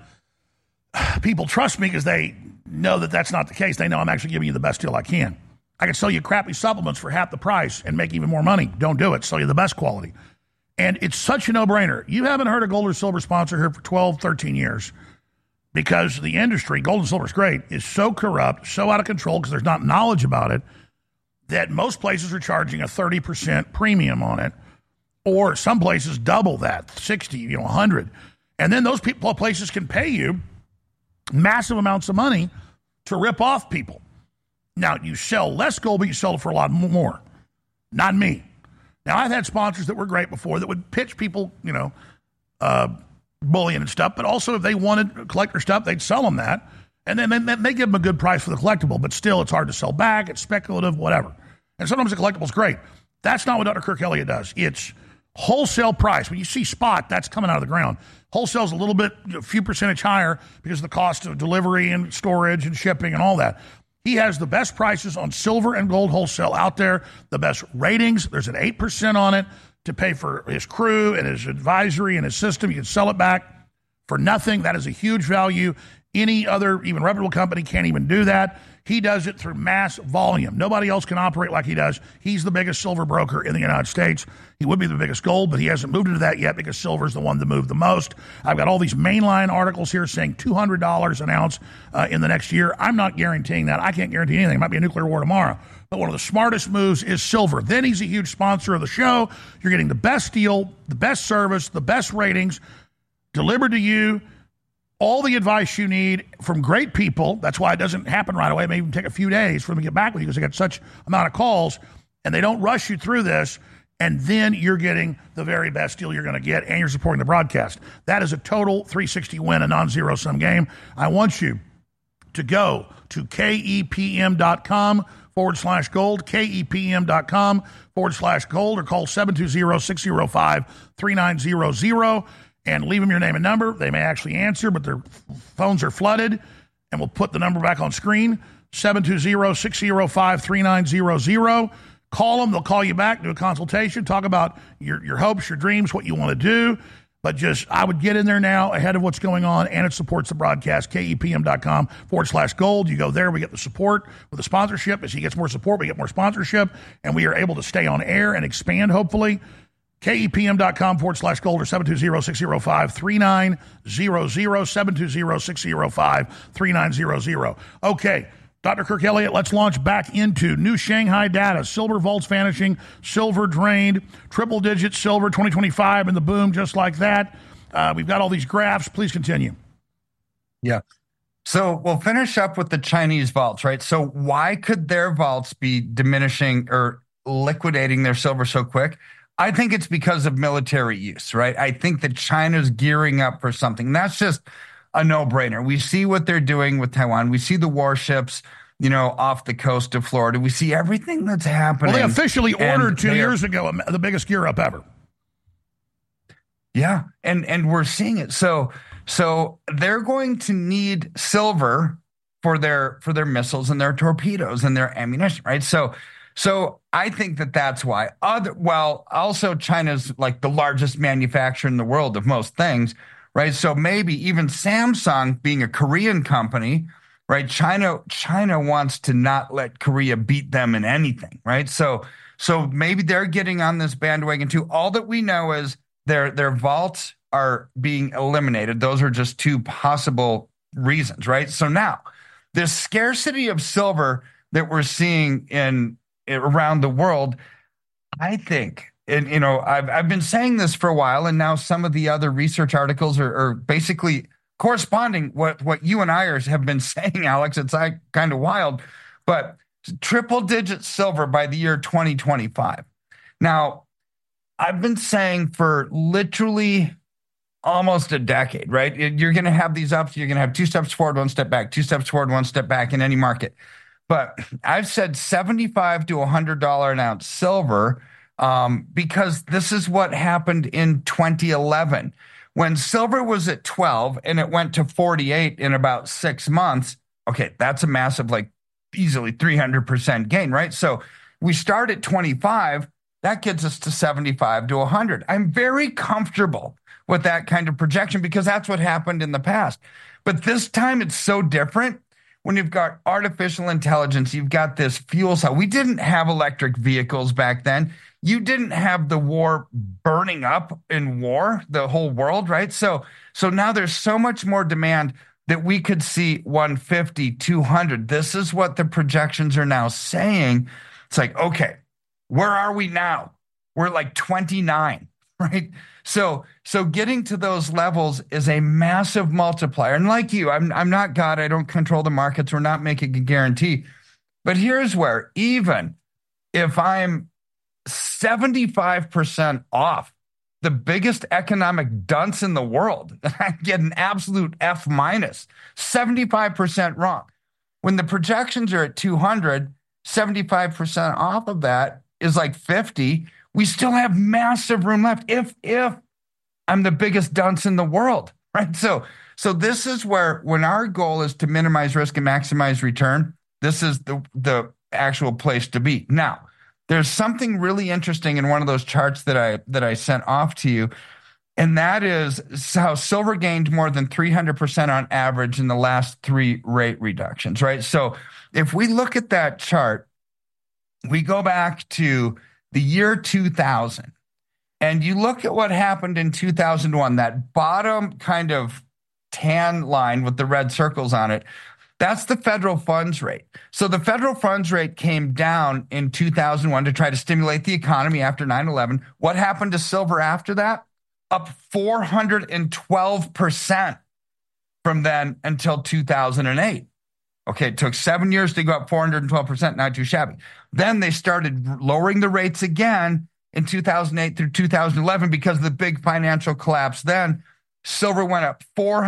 people trust me because they know that that's not the case. They know I'm actually giving you the best deal I can. I can sell you crappy supplements for half the price and make even more money. Don't do it. Sell you the best quality. And it's such a no-brainer. You haven't heard a gold or silver sponsor here for 12, 13 years because the industry, gold and silver is great, is so corrupt, so out of control because there's not knowledge about it that most places are charging a 30% premium on it, or some places double that, 60, 100. And then those places can pay you massive amounts of money to rip off people. Now, you sell less gold, but you sell it for a lot more. Not me. Now, I've had sponsors that were great before that would pitch people, bullion and stuff, but also if they wanted collector stuff, they'd sell them that. And then they give them a good price for the collectible, but still it's hard to sell back. It's speculative, whatever. And sometimes the collectible's great. That's not what Dr. Kirk Elliott does. It's wholesale price. When you see spot, that's coming out of the ground. Wholesale's a little bit, a few percentage higher because of the cost of delivery and storage and shipping and all that. He has the best prices on silver and gold wholesale out there, the best ratings. There's an 8% on it to pay for his crew and his advisory and his system. You can sell it back for nothing. That is a huge value. Any other, even reputable company can't even do that. He does it through mass volume. Nobody else can operate like he does. He's the biggest silver broker in the United States. He would be the biggest gold, but he hasn't moved into that yet because silver is the one to move the most. I've got all these mainline articles here saying $200 an ounce in the next year. I'm not guaranteeing that. I can't guarantee anything. It might be a nuclear war tomorrow. But one of the smartest moves is silver. Then he's a huge sponsor of the show. You're getting the best deal, the best service, the best ratings delivered to you. All the advice you need from great people. That's why it doesn't happen right away. It may even take a few days for them to get back with you because they get such amount of calls, and they don't rush you through this, and then you're getting the very best deal you're going to get, and you're supporting the broadcast. That is a total 360 win, a non-zero-sum game. I want you to go to kepm.com/gold, kepm.com/gold, or call 720-605-3900. And leave them your name and number. They may actually answer, but their phones are flooded. And we'll put the number back on screen, 720-605-3900. Call them. They'll call you back, do a consultation, talk about your hopes, your dreams, what you want to do. But I would get in there now ahead of what's going on, and it supports the broadcast, kepm.com/gold. You go there, we get the support with the sponsorship. As he gets more support, we get more sponsorship, and we are able to stay on air and expand, hopefully. KEPM.com/gold or 720-605-3900, 720-605-3900. Okay, Dr. Kirk Elliott, let's launch back into new Shanghai data. Silver vaults vanishing, silver drained, triple-digit silver 2025 in the boom, just like that. We've got all these graphs. Please continue. Yeah. So we'll finish up with the Chinese vaults, right? So why could their vaults be diminishing or liquidating their silver so quick? I think it's because of military use, right? I think that China's gearing up for something. That's just a no-brainer. We see what they're doing with Taiwan. We see the warships, off the coast of Florida. We see everything that's happening. Well, they officially ordered 2 years ago the biggest gear up ever. Yeah, and we're seeing it. So they're going to need silver for their missiles and their torpedoes and their ammunition, right? So I think that's why. Also China's like the largest manufacturer in the world of most things, right? So maybe even Samsung, being a Korean company, right? China wants to not let Korea beat them in anything, right? So maybe they're getting on this bandwagon too. All that we know is their vaults are being eliminated. Those are just two possible reasons, right? So now, this scarcity of silver that we're seeing around the world, I think, and I've been saying this for a while, and now some of the other research articles are basically corresponding what you and I have been saying, Alex. It's kind of wild, but triple-digit silver by the year 2025. Now, I've been saying for literally almost a decade, right? You're going to have these ups. You're going to have 2 steps forward, 1 step back, 2 steps forward, 1 step back in any market. But I've said $75 to $100 an ounce silver because this is what happened in 2011. When silver was at 12 and it went to 48 in about 6 months, okay, that's a massive, like easily 300% gain, right? So we start at 25, that gets us to 75 to 100. I'm very comfortable with that kind of projection because that's what happened in the past. But this time it's so different. When you've got artificial intelligence, you've got this fuel cell. We didn't have electric vehicles back then. You didn't have the war burning up in war, the whole world, right? So now there's so much more demand that we could see 150, 200. This is what the projections are now saying. It's like, okay, where are we now? We're like 29, right? So getting to those levels is a massive multiplier. And like you, I'm not God. I don't control the markets. We're not making a guarantee. But here's where, even if I'm 75% off the biggest economic dunce in the world, I get an absolute F minus, 75% wrong. When the projections are at 200, 75% off of that is like 50. We still have massive room left if I'm the biggest dunce in the world, right? So this is where, when our goal is to minimize risk and maximize return, this is the actual place to be. Now, there's something really interesting in one of those charts that I sent off to you, and that is how silver gained more than 300% on average in the last 3 rate reductions, right? So if we look at that chart, we go back to the year 2000, and you look at what happened in 2001, that bottom kind of tan line with the red circles on it, that's the federal funds rate. So the federal funds rate came down in 2001 to try to stimulate the economy after 9/11. What happened to silver after that? Up 412% from then until 2008. Okay, it took 7 years to go up 412%, not too shabby. Then they started lowering the rates again in 2008 through 2011 because of the big financial collapse. Then silver went up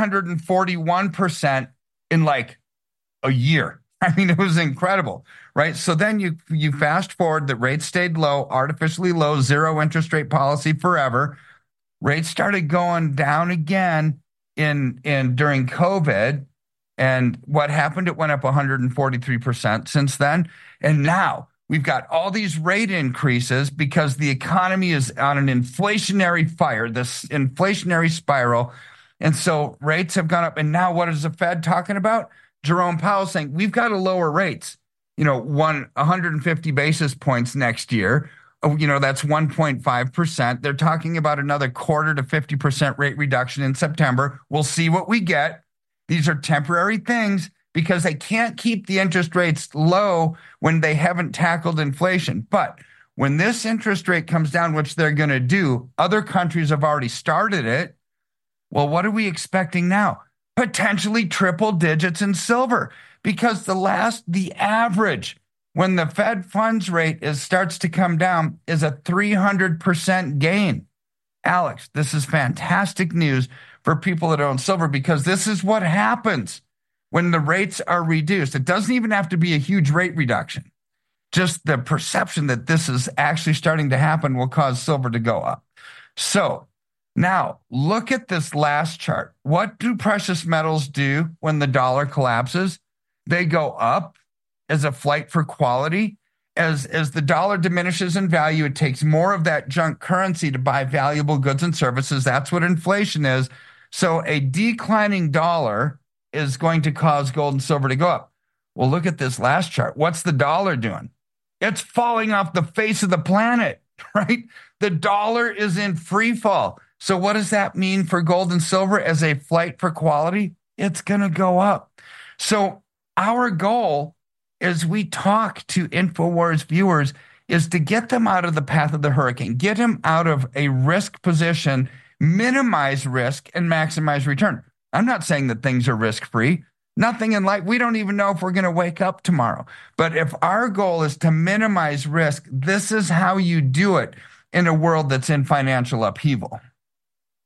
441% in like a year. I mean, it was incredible, right? So then you fast forward, the rates stayed low, artificially low, zero interest rate policy forever. Rates started going down again in during COVID. And what happened? It went up 143% since then. And now we've got all these rate increases because the economy is on an inflationary fire, this inflationary spiral. And so rates have gone up. And now what is the Fed talking about? Jerome Powell saying, we've got to lower rates, 150 basis points next year. That's 1.5%. They're talking about another 0.25% to 50% rate reduction in September. We'll see what we get. These are temporary things because they can't keep the interest rates low when they haven't tackled inflation. But when this interest rate comes down, which they're going to do, other countries have already started it. Well, what are we expecting now? Potentially triple digits in silver, because the average when the Fed funds rate starts to come down is a 300% gain. Alex, this is fantastic news for people that own silver, because this is what happens when the rates are reduced. It doesn't even have to be a huge rate reduction. Just the perception that this is actually starting to happen will cause silver to go up. So now look at this last chart. What do precious metals do when the dollar collapses? They go up as a flight for quality. As the dollar diminishes in value, it takes more of that junk currency to buy valuable goods and services. That's what inflation is. So a declining dollar is going to cause gold and silver to go up. Well, look at this last chart. What's the dollar doing? It's falling off the face of the planet, right? The dollar is in free fall. So what does that mean for gold and silver as a flight for quality? It's going to go up. So our goal as we talk to InfoWars viewers is to get them out of the path of the hurricane, get them out of a risk position, minimize risk, and maximize return. I'm not saying that things are risk-free. Nothing in life. We don't even know if we're going to wake up tomorrow. But if our goal is to minimize risk, this is how you do it in a world that's in financial upheaval.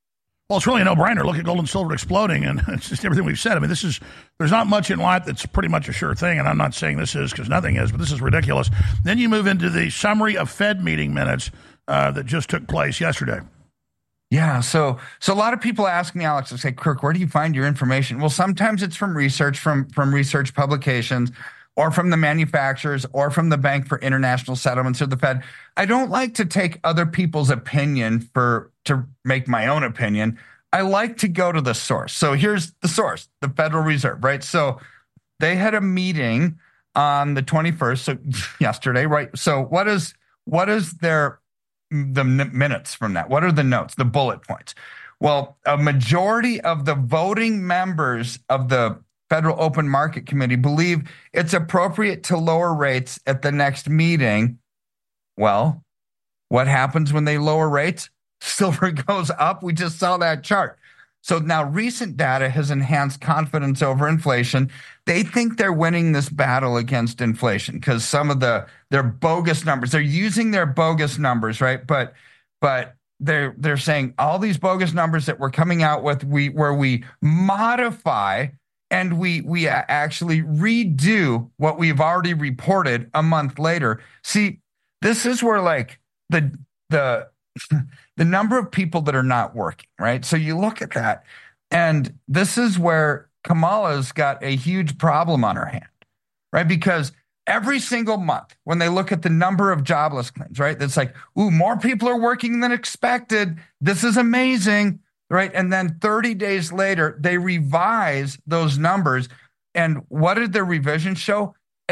Well, it's really a no-brainer. Look at gold and silver exploding, and it's just everything we've said. I mean, there's not much in life that's pretty much a sure thing, and I'm not saying this is because nothing is, but this is ridiculous. Then you move into the summary of Fed meeting minutes that just took place yesterday. Yeah, so a lot of people ask me, Alex, they say, Kirk, where do you find your information? Well, sometimes it's from research, from research publications, or from the manufacturers, or from the Bank for International Settlements or the Fed. I don't like to take other people's opinion to make my own opinion. I like to go to the source. So here's the source, the Federal Reserve, right? So they had a meeting on the 21st, so yesterday, right? So what is the minutes from that? What are the notes, the bullet points? Well, a majority of the voting members of the Federal Open Market Committee believe it's appropriate to lower rates at the next meeting. Well, what happens when they lower rates? Silver goes up. We just saw that chart. So now recent data has enhanced confidence over inflation. They think they're winning this battle against inflation because some of their bogus numbers, they're using their bogus numbers, right? But they're saying all these bogus numbers that we're coming out with, where we modify and we actually redo what we've already reported a month later. See, this is where like the number of people that are not working, right? So you look at that, and this is where Kamala's got a huge problem on her hand, right? Because every single month when they look at the number of jobless claims, right? That's like, ooh, more people are working than expected. This is amazing, right? And then 30 days later, they revise those numbers. And what did their revision show?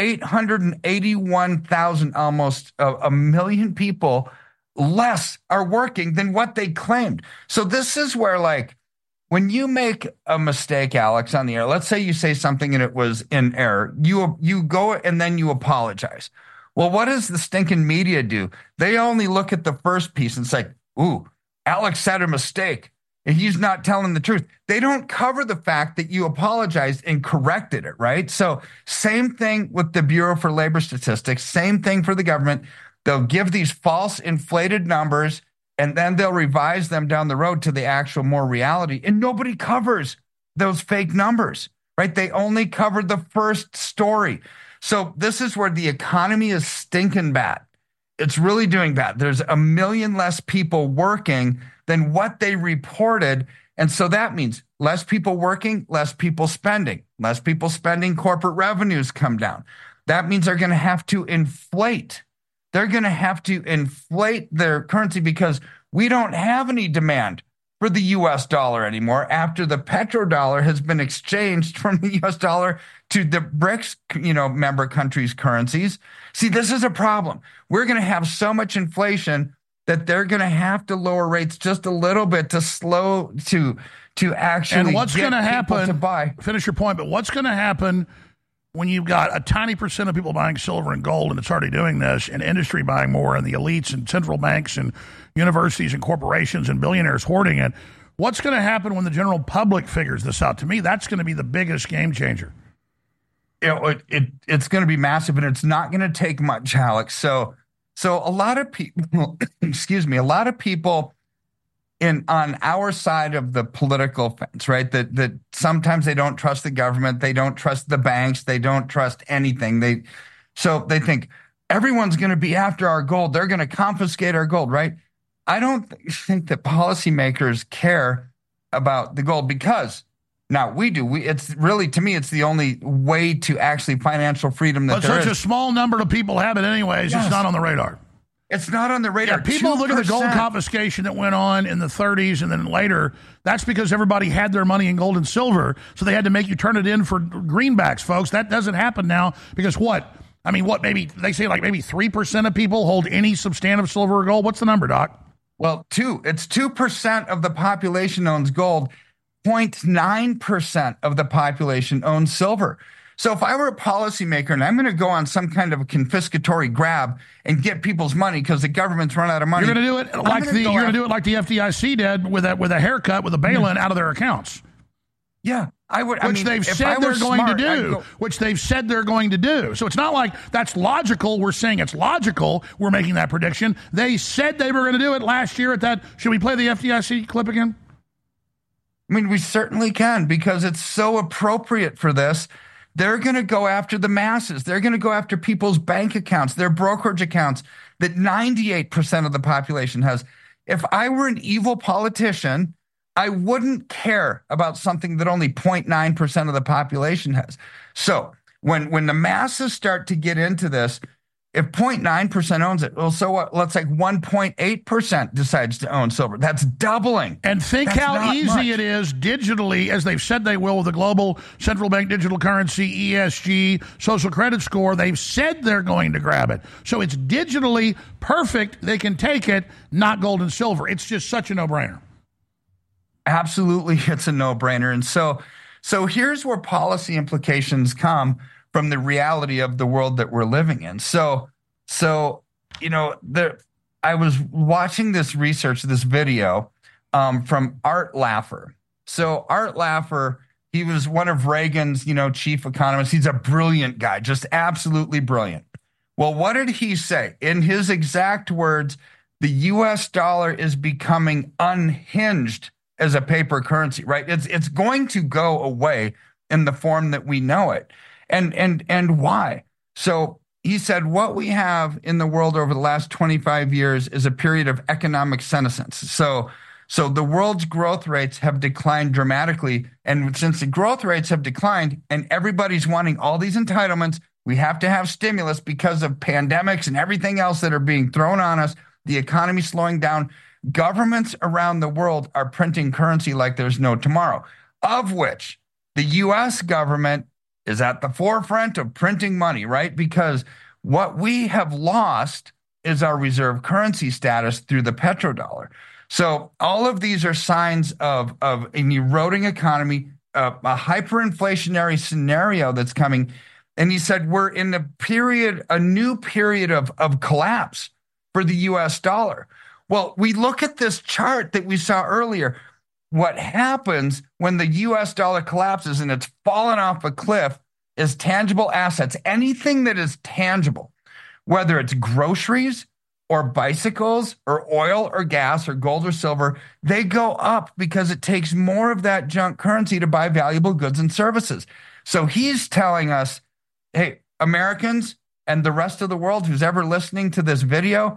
881,000, almost a million people less are working than what they claimed. So this is where, like, when you make a mistake, Alex, on the air, let's say you say something and it was in error, you go and then you apologize. Well, what does the stinking media do? They only look at the first piece and say, ooh, Alex said a mistake and he's not telling the truth. They don't cover the fact that you apologized and corrected it, right? So same thing with the Bureau for Labor Statistics, same thing for the government. They'll give these false inflated numbers, and then they'll revise them down the road to the actual more reality. And nobody covers those fake numbers, right? They only covered the first story. So this is where the economy is stinking bad. It's really doing bad. There's 1 million less people working than what they reported. And so that means less people working, less people spending. Less people spending, corporate revenues come down. That means they're going to have to inflate. They're going to have to inflate their currency because we don't have any demand for the U.S. dollar anymore after the petrodollar has been exchanged from the U.S. dollar to the BRICS, member countries' currencies. See, this is a problem. We're going to have so much inflation that they're going to have to lower rates just a little bit to slow to actually. And what's going to happen? To buy. Finish your point, but what's going to happen when you've got a tiny percent of people buying silver and gold, and it's already doing this, and industry buying more, and the elites and central banks and universities and corporations and billionaires hoarding it? What's going to happen when the general public figures this out? To me, that's going to be the biggest game changer. It's going to be massive, and it's not going to take much, Alex. So a lot of people, a lot of people on our side of the political fence, right? That sometimes they don't trust the government, they don't trust the banks, they don't trust anything. So they think everyone's going to be after our gold. They're going to confiscate our gold, right? I don't think that policymakers care about the gold because now we do. It's really, to me, it's the only way to actually financial freedom that there is. But such a small number of people have it anyways. Yes. It's not on the radar. It's not on the radar. Yeah, people 2%. Look at the gold confiscation that went on in the 30s and then later. That's because everybody had their money in gold and silver, so they had to make you turn it in for greenbacks, folks. That doesn't happen now because what? I mean, maybe they say like maybe 3% of people hold any substantive silver or gold. What's the number, Doc? Well, it's 2% of the population owns gold. 0.9% of the population owns silver. So if I were a policymaker and I'm going to go on some kind of a confiscatory grab and get people's money because the government's run out of money, you're going to do it like the FDIC did with a haircut with a bail-in out of their accounts. Yeah, I would. Which they've said they're going to do. Which they've said they're going to do. So it's not like that's logical. We're saying it's logical. We're making that prediction. They said they were going to do it last year at that. Should we play the FDIC clip again? I mean, we certainly can, because it's so appropriate for this. They're going to go after the masses. They're going to go after people's bank accounts, their brokerage accounts that 98% of the population has. If I were an evil politician, I wouldn't care about something that only 0.9% of the population has. So when the masses start to get into this, if 0.9% owns it, well, so what? Let's like 1.8% decides to own silver. That's doubling. And think how easy it is digitally, as they've said they will with the global central bank digital currency, ESG, social credit score. They've said they're going to grab it. So it's digitally perfect. They can take it, not gold and silver. It's just such a no-brainer. Absolutely, it's a no-brainer. And so here's where policy implications come from the reality of the world that we're living in. So you know, I was watching this research, this video from Art Laffer. So Art Laffer, he was one of Reagan's, chief economists. He's a brilliant guy, just absolutely brilliant. Well, what did he say? In his exact words, the U.S. dollar is becoming unhinged as a paper currency, right? It's going to go away in the form that we know it. And why? So he said, what we have in the world over the last 25 years is a period of economic senescence. So the world's growth rates have declined dramatically. And since the growth rates have declined and everybody's wanting all these entitlements, we have to have stimulus because of pandemics and everything else that are being thrown on us. The economy slowing down. Governments around the world are printing currency like there's no tomorrow, of which the U.S. government is at the forefront of printing money, right? Because what we have lost is our reserve currency status through the petrodollar. So all of these are signs of an eroding economy, a hyperinflationary scenario that's coming. And he said, we're in a new period of collapse for the U.S. dollar. Well, we look at this chart that we saw earlier. What happens when the U.S. dollar collapses and it's fallen off a cliff is tangible assets. Anything that is tangible, whether it's groceries or bicycles or oil or gas or gold or silver, they go up because it takes more of that junk currency to buy valuable goods and services. So he's telling us, hey, Americans and the rest of the world who's ever listening to this video,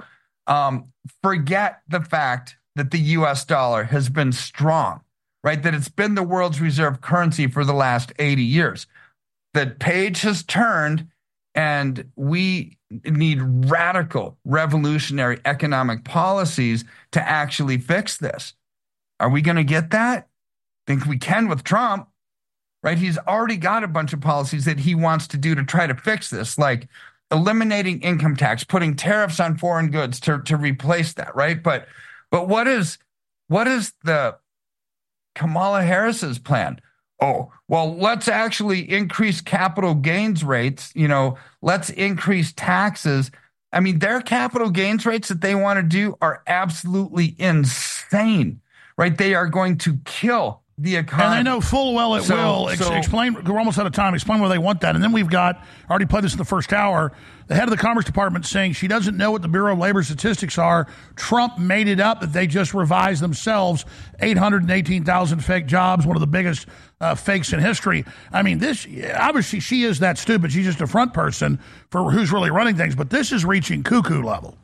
forget the fact that the U.S. dollar has been strong, right? That it's been the world's reserve currency for the last 80 years. The page has turned, and we need radical, revolutionary economic policies to actually fix this. Are we going to get that? I think we can with Trump, right? He's already got a bunch of policies that he wants to do to try to fix this, like eliminating income tax, putting tariffs on foreign goods to replace that, right? But what is the Kamala Harris's plan? Oh, well, let's actually increase capital gains rates. Let's increase taxes. I mean, their capital gains rates that they want to do are absolutely insane, right? They are going to kill the economy. And they know full well it will. Explain, we're almost out of time. Explain why they want that. And then we've got, I already played this in the first hour, the head of the Commerce Department saying she doesn't know what the Bureau of Labor statistics are. Trump made it up that they just revised themselves. 818,000 fake jobs, one of the biggest fakes in history. I mean, this, obviously she is that stupid. She's just a front person for who's really running things. But this is reaching cuckoo level.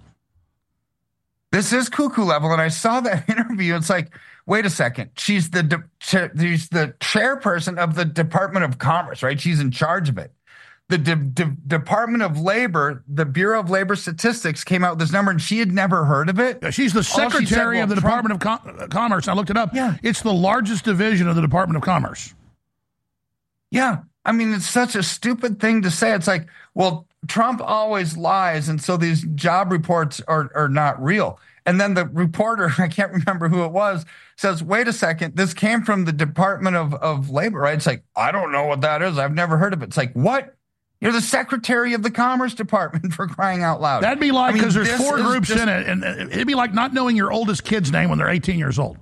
This is cuckoo level. And I saw that interview. It's like, wait a second. She's the chairperson of the Department of Commerce, right? She's in charge of it. The Department of Labor, the Bureau of Labor Statistics came out with this number, and she had never heard of it. Yeah, she's the secretary of the Department of Commerce. I looked it up. Yeah. It's the largest division of the Department of Commerce. Yeah. I mean, it's such a stupid thing to say. It's like, well, Trump always lies, and so these job reports are not real. And then the reporter, I can't remember who it was, says, wait a second, this came from the Department of Labor, right? It's like, I don't know what that is. I've never heard of it. It's like, what? You're the secretary of the Commerce Department, for crying out loud. That'd be like, because there's four groups in it, and it'd be like not knowing your oldest kid's name when they're 18 years old.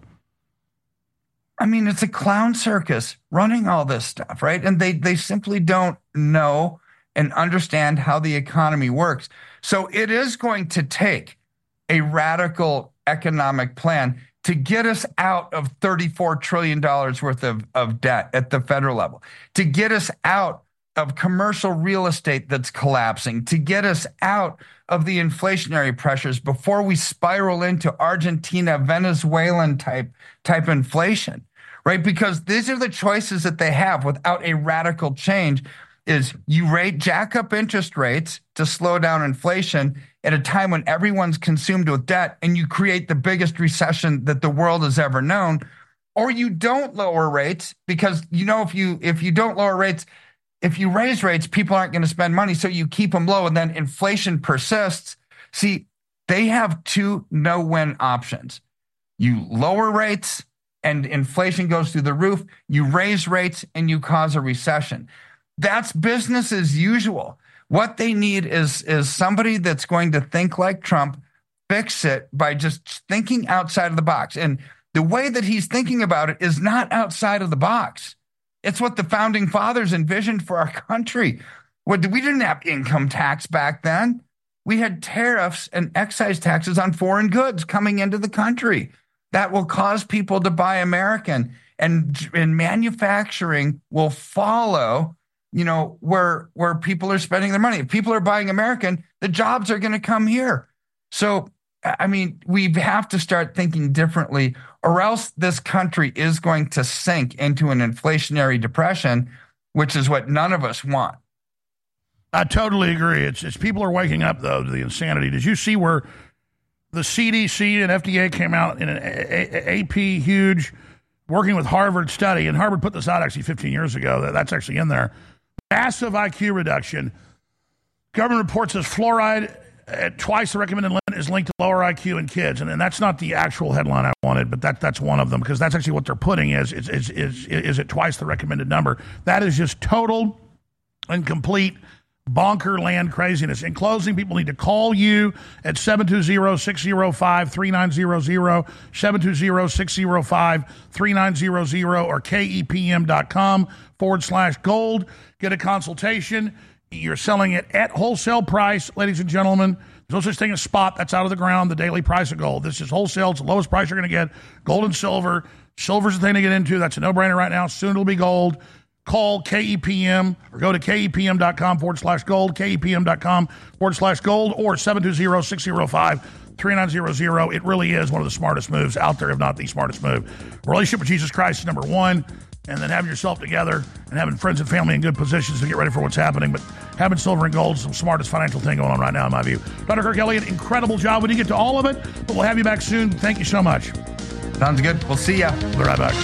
I mean, it's a clown circus running all this stuff, right? And they simply don't know and understand how the economy works. So it is going to take a radical economic plan. to get us out of $34 trillion worth of debt at the federal level, to get us out of commercial real estate that's collapsing, to get us out of the inflationary pressures before we spiral into Argentina, Venezuelan type inflation, right? Because these are the choices that they have without a radical change. Is you jack up interest rates to slow down inflation at a time when everyone's consumed with debt, and you create the biggest recession that the world has ever known, or you don't lower rates because, if you don't lower rates, if you raise rates, people aren't going to spend money, so you keep them low, and then inflation persists. See, they have two no-win options. You lower rates, and inflation goes through the roof. You raise rates, and you cause a recession. That's business as usual. What they need is somebody that's going to think like Trump, fix it by just thinking outside of the box. And the way that he's thinking about it is not outside of the box. It's what the founding fathers envisioned for our country. We didn't have income tax back then. We had tariffs and excise taxes on foreign goods coming into the country that will cause people to buy American, and manufacturing will follow where people are spending their money. If people are buying American, the jobs are going to come here. So, I mean, we have to start thinking differently, or else this country is going to sink into an inflationary depression, which is what none of us want. I totally agree. It's people are waking up, though, to the insanity. Did you see where the CDC and FDA came out in an AP huge, working with Harvard study, and Harvard put this out actually 15 years ago. That's actually in there. Massive IQ reduction. Government report says fluoride at twice the recommended limit is linked to lower IQ in kids. And that's not the actual headline I wanted, but that's one of them, because that's actually what they're putting is it twice the recommended number. That is just total and complete bonker land craziness. In closing, people need to call you at 720-605-3900, 720-605-3900, or kepm.com/gold. Get a consultation. You're selling it at wholesale price, ladies and gentlemen. There's no such thing as spot. That's out of the ground, the daily price of gold. This is wholesale. It's the lowest price you're going to get. Gold and silver. Silver's the thing to get into. That's a no-brainer right now. Soon it'll be gold. Call KEPM or go to kepm.com/gold, kepm.com/gold, or 720-605-3900. It really is one of the smartest moves out there, if not the smartest move. Relationship with Jesus Christ is number one, and then having yourself together and having friends and family in good positions to get ready for what's happening. But having silver and gold is the smartest financial thing going on right now, in my view. Dr. Kirk Elliott, incredible job. We didn't get to all of it, but we'll have you back soon. Thank you so much. Sounds good. We'll see ya. We'll be right back.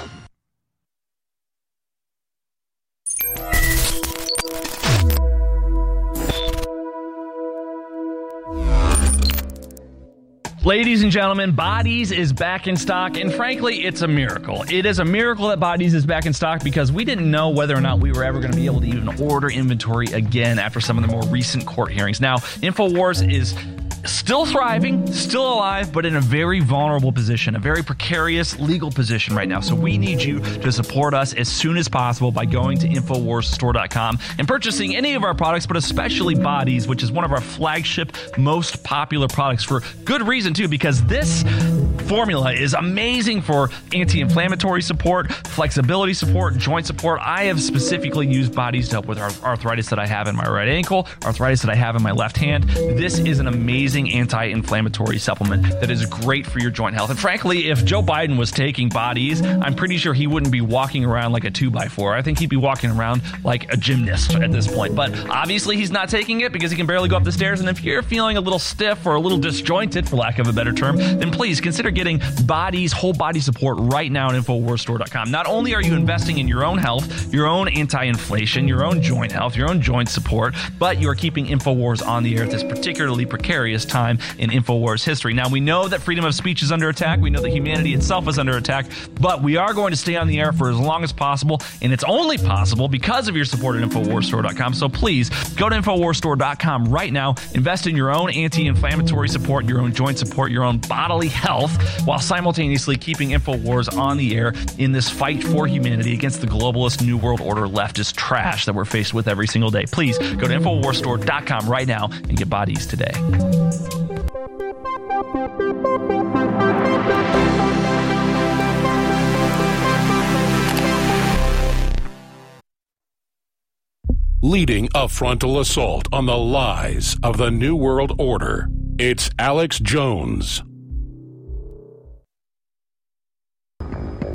Ladies and gentlemen, Bodies is back in stock, and frankly, it's a miracle. It is a miracle that Bodies is back in stock because we didn't know whether or not we were ever going to be able to even order inventory again after some of the more recent court hearings. Now, InfoWars is still thriving, still alive, but in a very vulnerable position, a very precarious legal position right now. So we need you to support us as soon as possible by going to InfoWarsStore.com and purchasing any of our products, but especially Bodies, which is one of our flagship, most popular products for good reason too, because this formula is amazing for anti-inflammatory support, flexibility support, joint support. I have specifically used Bodies to help with arthritis that I have in my right ankle, arthritis that I have in my left hand. This is an amazing anti-inflammatory supplement that is great for your joint health. And frankly, if Joe Biden was taking Bodies, I'm pretty sure he wouldn't be walking around like a 2x4. I think he'd be walking around like a gymnast at this point. But obviously he's not taking it because he can barely go up the stairs. And if you're feeling a little stiff or a little disjointed, for lack of a better term, then please consider getting Bodies whole body support right now at InfoWarsStore.com. Not only are you investing in your own health, your own anti-inflation, your own joint health, your own joint support, but you are keeping InfoWars on the air at this particularly precarious time in InfoWars history. Now, we know that freedom of speech is under attack. We know that humanity itself is under attack, but we are going to stay on the air for as long as possible, and it's only possible because of your support at InfoWarsStore.com. So please go to InfoWarsStore.com right now. Invest in your own anti-inflammatory support, your own joint support, your own bodily health, while simultaneously keeping InfoWars on the air in this fight for humanity against the globalist New World Order leftist trash that we're faced with every single day. Please go to InfoWarsStore.com right now and get Bodies today. leading a frontal assault on the lies of the New World Order. It's Alex Jones